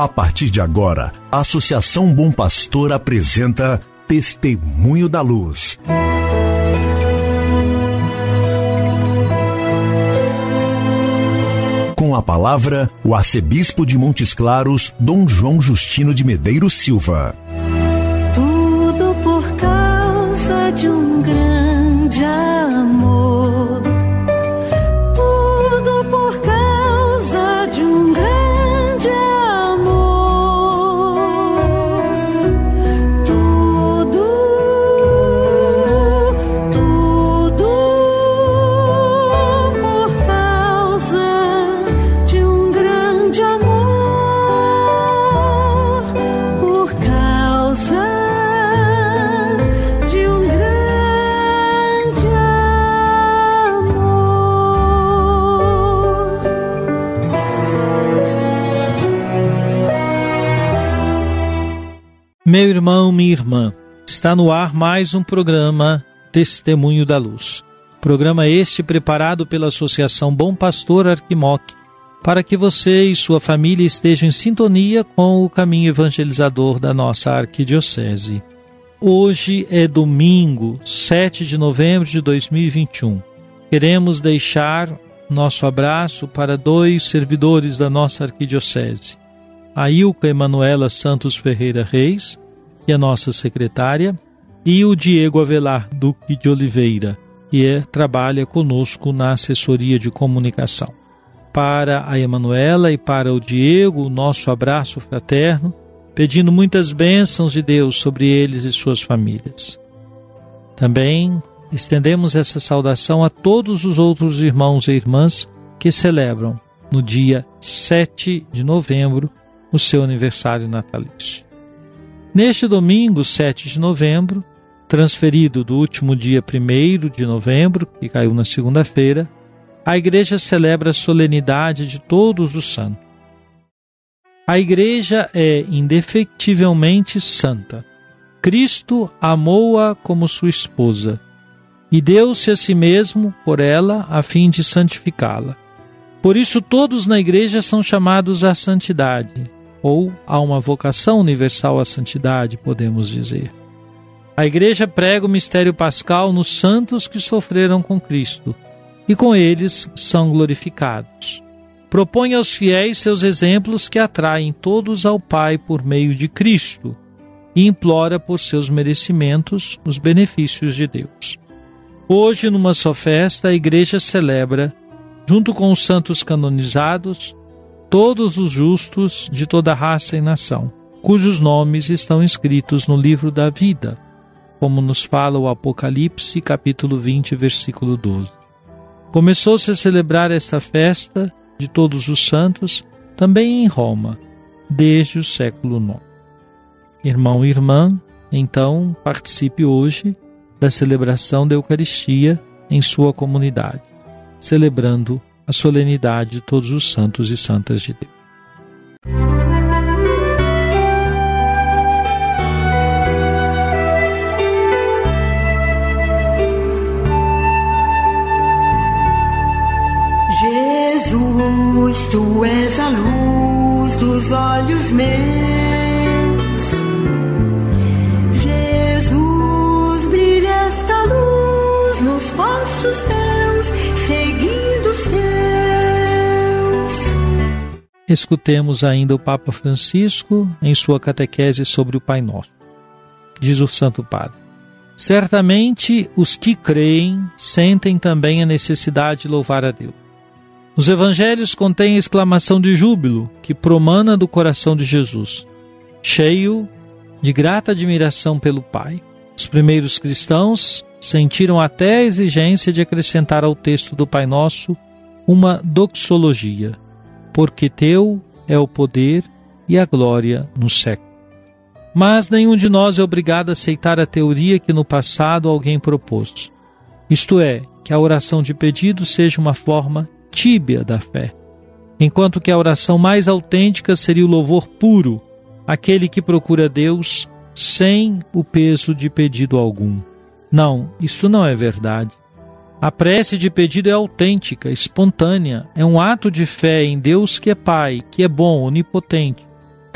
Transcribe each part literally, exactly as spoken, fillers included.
A partir de agora, a Associação Bom Pastor apresenta Testemunho da Luz. Com a palavra, o arcebispo de Montes Claros, Dom João Justino de Medeiros Silva. Tudo por causa de um grande amor. Tudo por causa de um grande amor. Tudo, tudo por causa de um grande amor. Por causa de um grande amor. Meu irmão, minha irmã, está no ar mais um programa Testemunho da Luz. Programa este preparado pela Associação Bom Pastor Arquimoc, para que você e sua família estejam em sintonia com o caminho evangelizador da nossa arquidiocese. Hoje é domingo, sete de novembro de dois mil e vinte e um. Queremos deixar nosso abraço para dois servidores da nossa arquidiocese. A Ilka Emanuela Santos Ferreira Reis, que é nossa secretária, e o Diego Avelar Duque de Oliveira, que é, trabalha conosco na assessoria de comunicação. Para a Emanuela e para o Diego, o nosso abraço fraterno, pedindo muitas bênçãos de Deus sobre eles e suas famílias. Também estendemos essa saudação a todos os outros irmãos e irmãs que celebram no dia sete de novembro o seu aniversário natalício. Neste domingo, sete de novembro, transferido do último dia primeiro de novembro, que caiu na segunda-feira, a Igreja celebra a solenidade de todos os santos. A Igreja é indefectivelmente santa. Cristo amou-a como sua esposa e deu-se a si mesmo por ela a fim de santificá-la. Por isso todos na Igreja são chamados à santidade, ou a uma vocação universal à santidade, podemos dizer. A Igreja prega o mistério pascal nos santos que sofreram com Cristo, e com eles são glorificados. Propõe aos fiéis seus exemplos que atraem todos ao Pai por meio de Cristo, e implora por seus merecimentos os benefícios de Deus. Hoje, numa só festa, a Igreja celebra, junto com os santos canonizados, todos os justos de toda raça e nação, cujos nomes estão escritos no livro da vida, como nos fala o Apocalipse, capítulo vinte, versículo doze. Começou-se a celebrar esta festa de todos os santos também em Roma, desde o século nono. Irmão e irmã, então participe hoje da celebração da Eucaristia em sua comunidade, celebrando a solenidade de todos os santos e santas de Deus. Jesus, tu és a luz dos olhos meus. Jesus, brilha esta luz nos passos teus, seguindo os teus. Escutemos ainda o Papa Francisco em sua catequese sobre o Pai Nosso. Diz o Santo Padre: certamente os que creem sentem também a necessidade de louvar a Deus. Os evangelhos contêm a exclamação de júbilo que promana do coração de Jesus, cheio de grata admiração pelo Pai. Os primeiros cristãos sentiram até a exigência de acrescentar ao texto do Pai Nosso uma doxologia, porque teu é o poder e a glória no século. Mas nenhum de nós é obrigado a aceitar a teoria que no passado alguém propôs, isto é, que a oração de pedido seja uma forma tíbia da fé, enquanto que a oração mais autêntica seria o louvor puro, aquele que procura Deus sem o peso de pedido algum. Não, isto não é verdade. A prece de pedido é autêntica, espontânea, é um ato de fé em Deus que é Pai, que é bom, onipotente,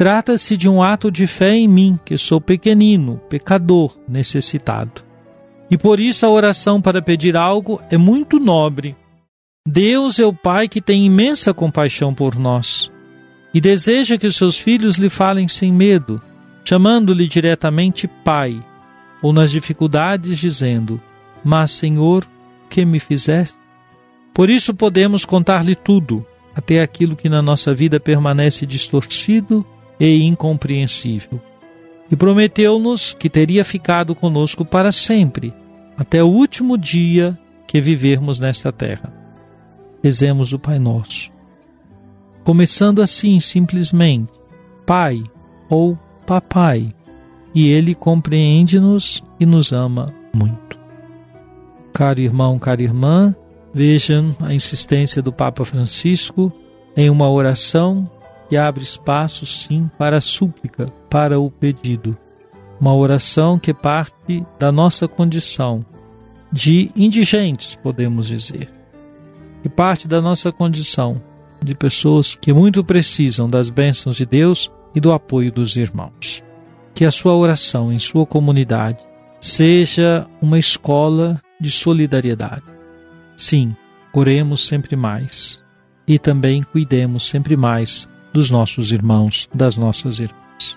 Trata-se de um ato de fé em mim, que sou pequenino, pecador, necessitado. E por isso a oração para pedir algo é muito nobre. Deus é o Pai que tem imensa compaixão por nós e deseja que os seus filhos lhe falem sem medo, chamando-lhe diretamente Pai, ou nas dificuldades dizendo: Mas, Senhor, que me fizeste? Por isso podemos contar-lhe tudo, até aquilo que na nossa vida permanece distorcido e incompreensível. E prometeu-nos que teria ficado conosco para sempre, até o último dia que vivermos nesta terra. Rezemos o Pai Nosso. Começando assim, simplesmente, Pai ou Papai, e Ele compreende-nos e nos ama muito. Caro irmão, cara irmã, vejam a insistência do Papa Francisco em uma oração que abre espaço, sim, para a súplica, para o pedido. Uma oração que parte da nossa condição de indigentes, podemos dizer, que parte da nossa condição de pessoas que muito precisam das bênçãos de Deus e do apoio dos irmãos. Que a sua oração em sua comunidade seja uma escola de solidariedade. Sim, oremos sempre mais e também cuidemos sempre mais dos nossos irmãos, das nossas irmãs.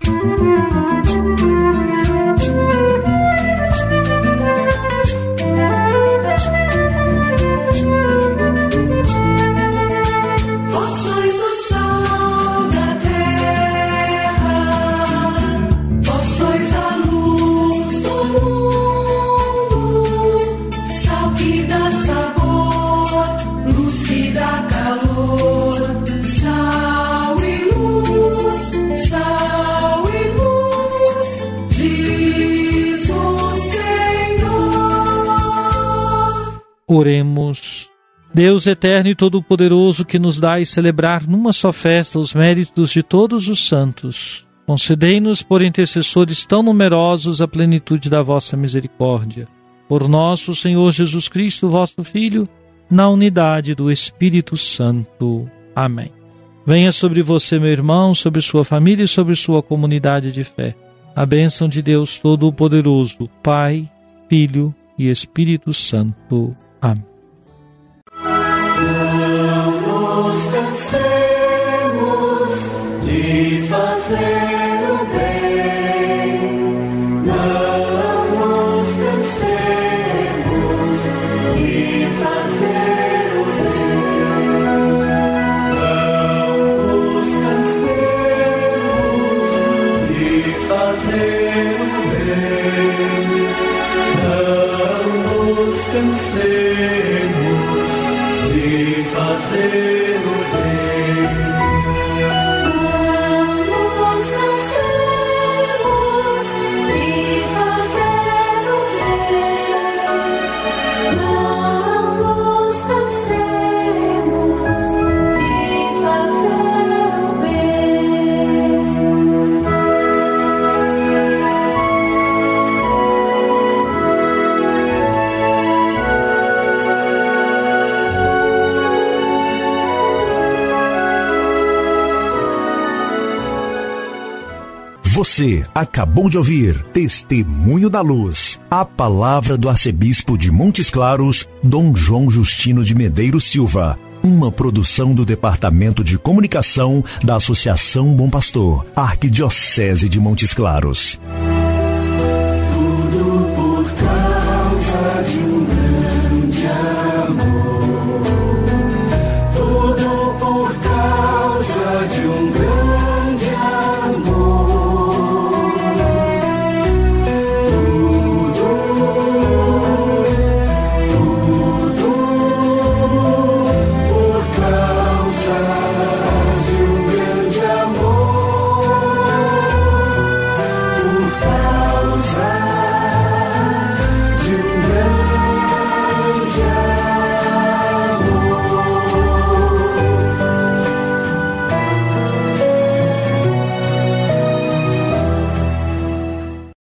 Oremos. Deus eterno e todo-poderoso, que nos dais celebrar numa só festa os méritos de todos os santos, concedei-nos por intercessores tão numerosos a plenitude da vossa misericórdia. Por nosso Senhor Jesus Cristo, vosso Filho, na unidade do Espírito Santo. Amém. Venha sobre você, meu irmão, sobre sua família e sobre sua comunidade de fé a bênção de Deus Todo-Poderoso, Pai, Filho e Espírito Santo. Amém. Não nos cansemos de fazer o bem, não nos cansemos de fazer o bem, não nos cansemos de fazer o bem, não nos cansemos de fazer o bem. Não nos cansemos de fazer o bem. Não nos cansemos de fazer o bem. Você acabou de ouvir Testemunho da Luz, a palavra do arcebispo de Montes Claros, Dom João Justino de Medeiros Silva, uma produção do Departamento de Comunicação da Associação Bom Pastor, Arquidiocese de Montes Claros.